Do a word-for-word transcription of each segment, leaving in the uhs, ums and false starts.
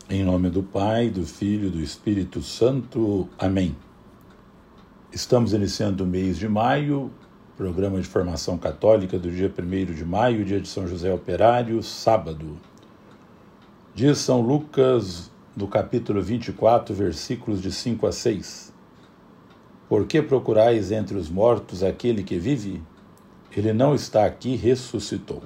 Em nome do Pai, do Filho e do Espírito Santo. Amém. Estamos iniciando o mês de maio, programa de formação católica do dia primeiro de maio, dia de São José Operário, sábado. Diz São Lucas, do capítulo vinte e quatro, versículos de cinco a seis. Por que procurais entre os mortos aquele que vive? Ele não está aqui, ressuscitou.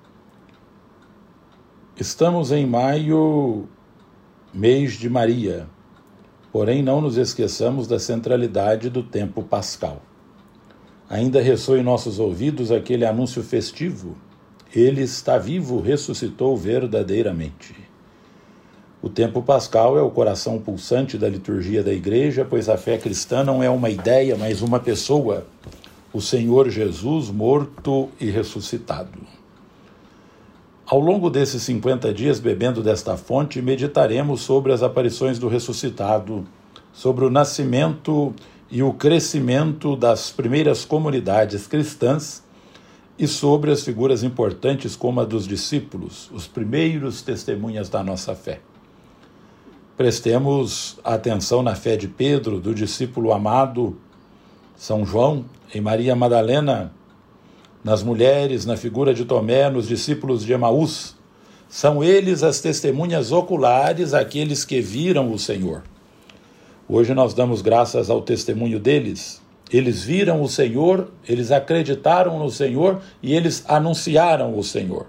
Estamos em maio, mês de Maria, porém não nos esqueçamos da centralidade do tempo pascal. Ainda ressoa em nossos ouvidos aquele anúncio festivo: Ele está vivo, ressuscitou verdadeiramente. O tempo pascal é o coração pulsante da liturgia da Igreja, pois a fé cristã não é uma ideia, mas uma pessoa, o Senhor Jesus morto e ressuscitado. Ao longo desses cinquenta dias, bebendo desta fonte, meditaremos sobre as aparições do ressuscitado, sobre o nascimento e o crescimento das primeiras comunidades cristãs e sobre as figuras importantes como a dos discípulos, os primeiros testemunhas da nossa fé. Prestemos atenção na fé de Pedro, do discípulo amado São João, em Maria Madalena, nas mulheres, na figura de Tomé, nos discípulos de Emaús. São eles as testemunhas oculares, aqueles que viram o Senhor. Hoje nós damos graças ao testemunho deles. Eles viram o Senhor, eles acreditaram no Senhor e eles anunciaram o Senhor.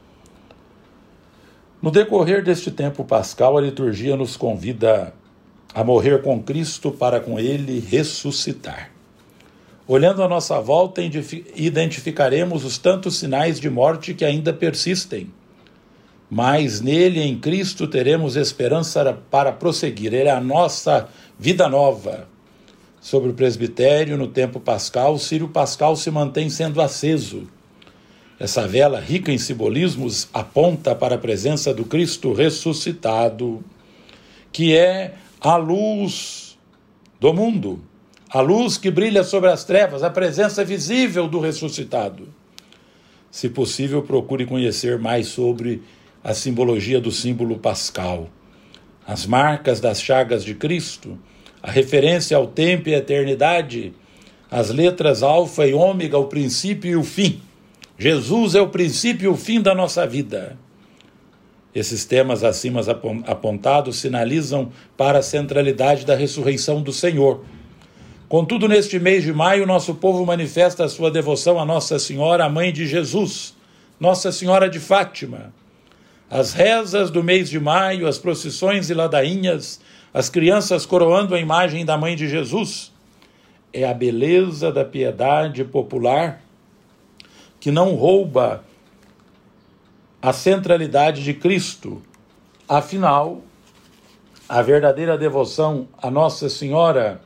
No decorrer deste tempo pascal, a liturgia nos convida a morrer com Cristo para com Ele ressuscitar. Olhando à nossa volta, identificaremos os tantos sinais de morte que ainda persistem. Mas nele, em Cristo, teremos esperança para prosseguir. Ele é a nossa vida nova. Sobre o presbitério, no tempo pascal, o círio pascal se mantém sendo aceso. Essa vela, rica em simbolismos, aponta para a presença do Cristo ressuscitado, que é a luz do mundo. A luz que brilha sobre as trevas, a presença visível do ressuscitado. Se possível, procure conhecer mais sobre a simbologia do símbolo pascal, as marcas das chagas de Cristo, a referência ao tempo e à eternidade, as letras alfa e ômega, o princípio e o fim. Jesus é o princípio e o fim da nossa vida. Esses temas acima apontados sinalizam para a centralidade da ressurreição do Senhor. Contudo, neste mês de maio, nosso povo manifesta a sua devoção a Nossa Senhora, a Mãe de Jesus, Nossa Senhora de Fátima. As rezas do mês de maio, as procissões e ladainhas, as crianças coroando a imagem da Mãe de Jesus, é a beleza da piedade popular que não rouba a centralidade de Cristo. Afinal, a verdadeira devoção a Nossa Senhora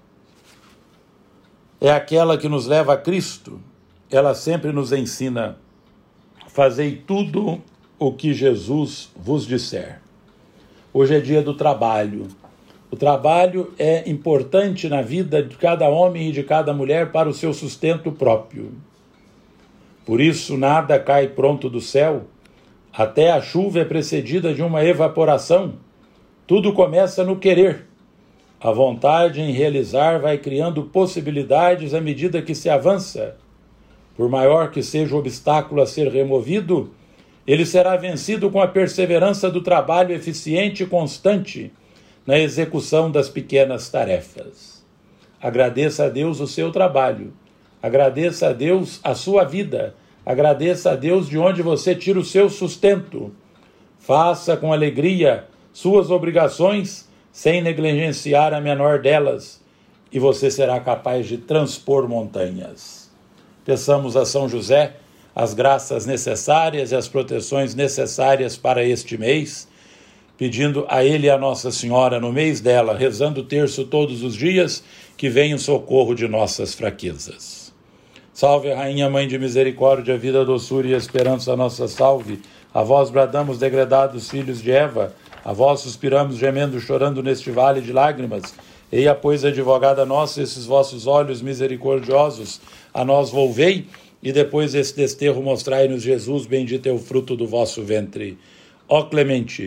é aquela que nos leva a Cristo. Ela sempre nos ensina: fazei tudo o que Jesus vos disser. Hoje é dia do trabalho. O trabalho é importante na vida de cada homem e de cada mulher para o seu sustento próprio. Por isso, nada cai pronto do céu. Até a chuva é precedida de uma evaporação. Tudo começa no querer. A vontade em realizar vai criando possibilidades à medida que se avança. Por maior que seja o obstáculo a ser removido, ele será vencido com a perseverança do trabalho eficiente e constante na execução das pequenas tarefas. Agradeça a Deus o seu trabalho. Agradeça a Deus a sua vida. Agradeça a Deus de onde você tira o seu sustento. Faça com alegria suas obrigações, sem negligenciar a menor delas, e você será capaz de transpor montanhas. Peçamos a São José as graças necessárias e as proteções necessárias para este mês, pedindo a ele e a Nossa Senhora, no mês dela, rezando o terço todos os dias, que venha em socorro de nossas fraquezas. Salve a Rainha, Mãe de Misericórdia, vida, doçura e esperança, nossa salve. A vós bradamos, degredados filhos de Eva, a vós suspiramos, gemendo, chorando neste vale de lágrimas. Eia, pois, advogada nossa, esses vossos olhos misericordiosos a nós volvei, e depois desse desterro mostrai-nos Jesus, bendito é o fruto do vosso ventre. Ó clemente,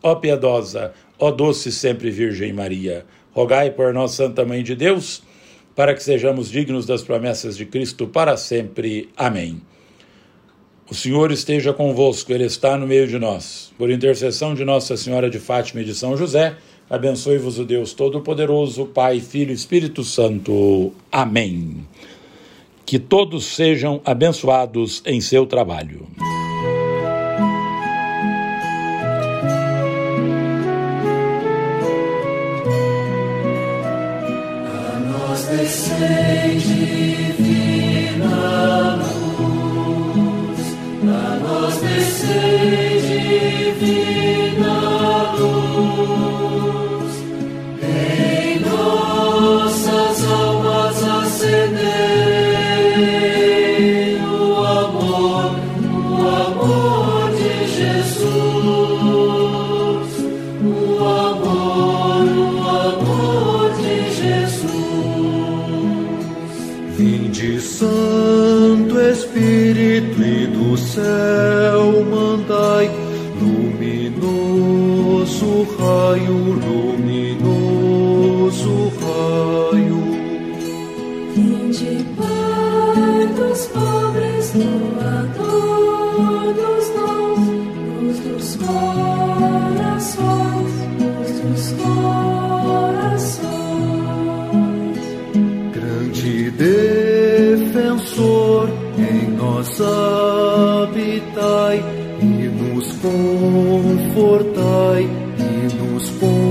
ó piedosa, ó doce sempre Virgem Maria, rogai por nós, Santa Mãe de Deus, para que sejamos dignos das promessas de Cristo para sempre. Amém. O Senhor esteja convosco, Ele está no meio de nós. Por intercessão de Nossa Senhora de Fátima e de São José, abençoe-vos o Deus Todo-Poderoso, Pai, Filho e Espírito Santo. Amém. Que todos sejam abençoados em seu trabalho. A nós descende divina luz, a nós descende divina luz, em nossas almas acender. Santo Espírito e do céu mandai, luminoso raio, luminoso raio. Vinde, Pai dos pobres, doador dos dons, luz dos corações, luz dos corações. Grande Defensor, em nós habitai e nos confortai, e nos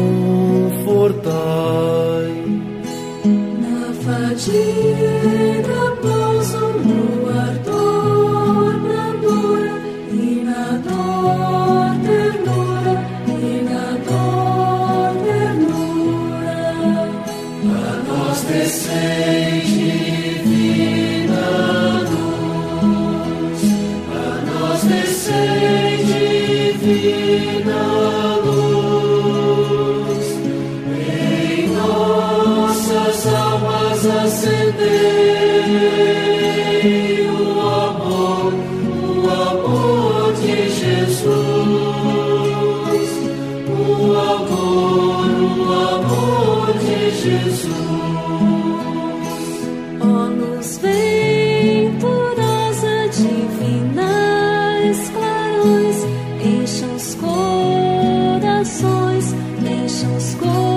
confortai. Na fadiga pouso, no ardor brandura, e na dor ternura, e na dor ternura. A nós descende divina luz, em nossas almas acendei o amor, o amor de Jesus, o amor, o amor de Jesus. Ó luz venturosa, divina clarões, encham os corações, encham os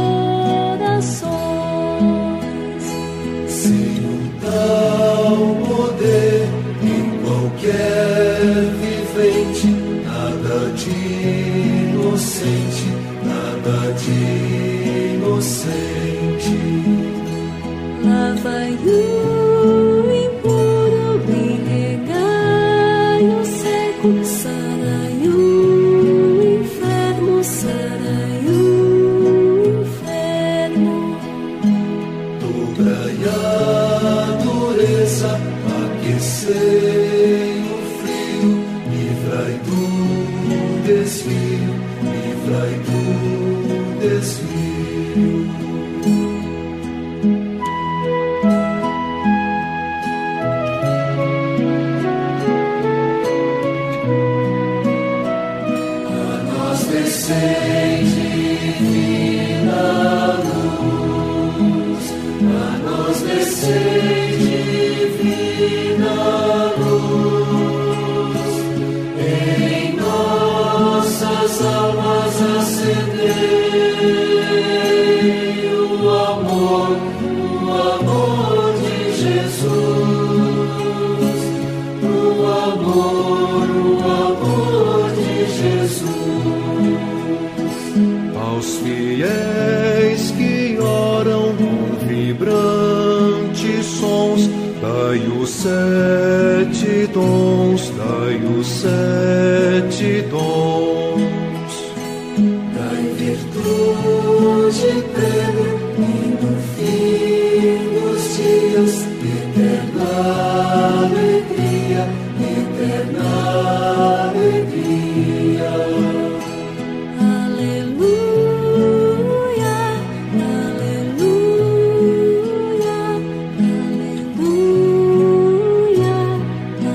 corações. Sem um tal poder em qualquer vivente, nada de inocente, nada de inocente. Lavai o impuro e regai o seco, sarai o enfermo, sarai o enfermo. Dobrai a dureza, aquecei o frio, livrai do desvio, livrai do desvio. Descende divina luz, a nós descende divina luz, em nossas almas acendei o amor, o amor de Jesus, o amor, o amor de Jesus. Aos fiéis que oram com vibrantes sons, dai os sete dons, dai os sete dons. Dai virtude plena e no fim dos dias, eterna alegria, eterna alegria.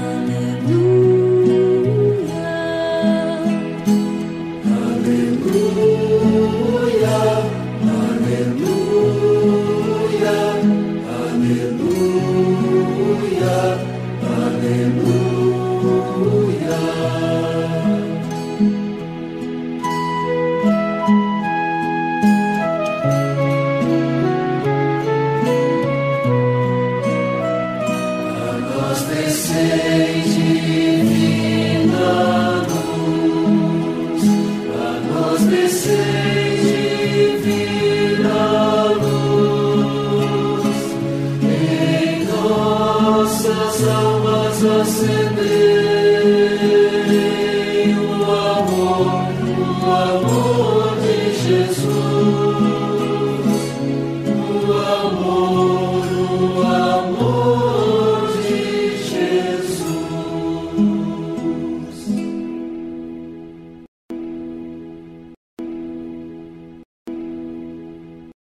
Aleluia. Senhor.